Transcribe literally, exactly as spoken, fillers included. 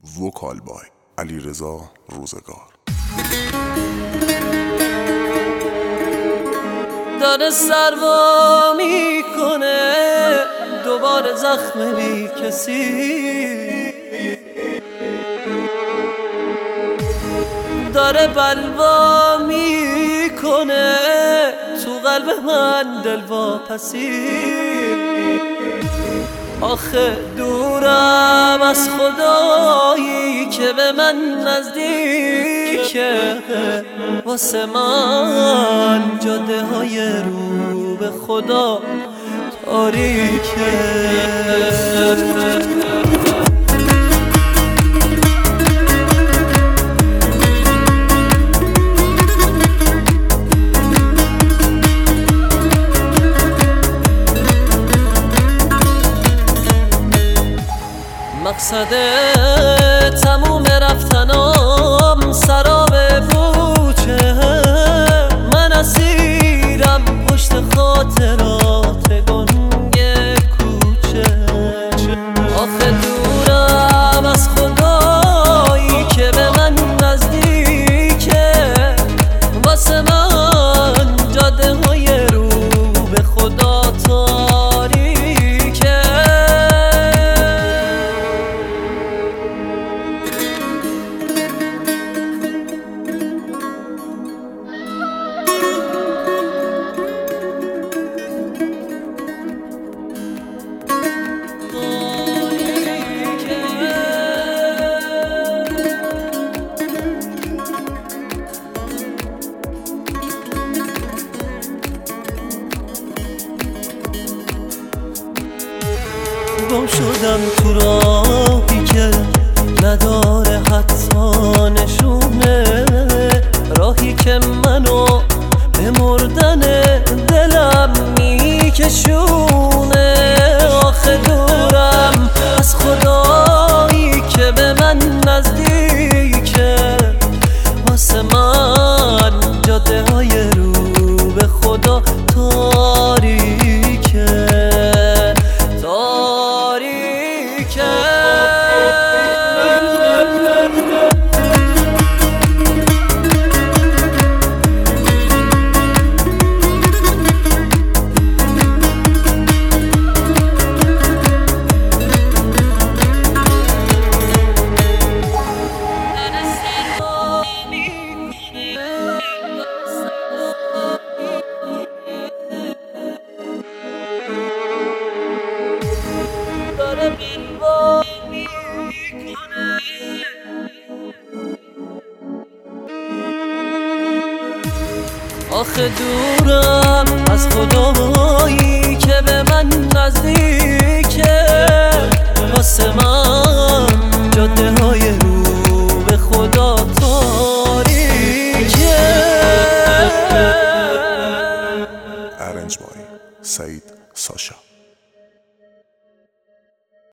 وکال بای علیرضا روزگار. داره سروا میکنه دوباره زخم بی کسی، داره بلوا میکنه تو قلب من دلواپسی. آخه دورم از خدایی که به من نزدیکه، واسه من جاده های رو به خدا تاریکه. مقصد تموم رفتنام سراب بوچه، من اسیرم پشت خاطرات گنگ کوچه. آخه دورم از خدایی که به من نزدیکه، واسه من جاده های رو به خدا تاریکه. گم شدم تو راهی که نداره حتی نشونه، راهی که منو به مردن دلم میکشونه. آخه دورم از خدایی که به من نزدیکه، واسه من جاده های رو به خدا تاریکه. آخه دورم از خدایی که به من نزدیکه، واسه من جاده های رو به خدا تاریکه. ارنج بای سعید ساشا.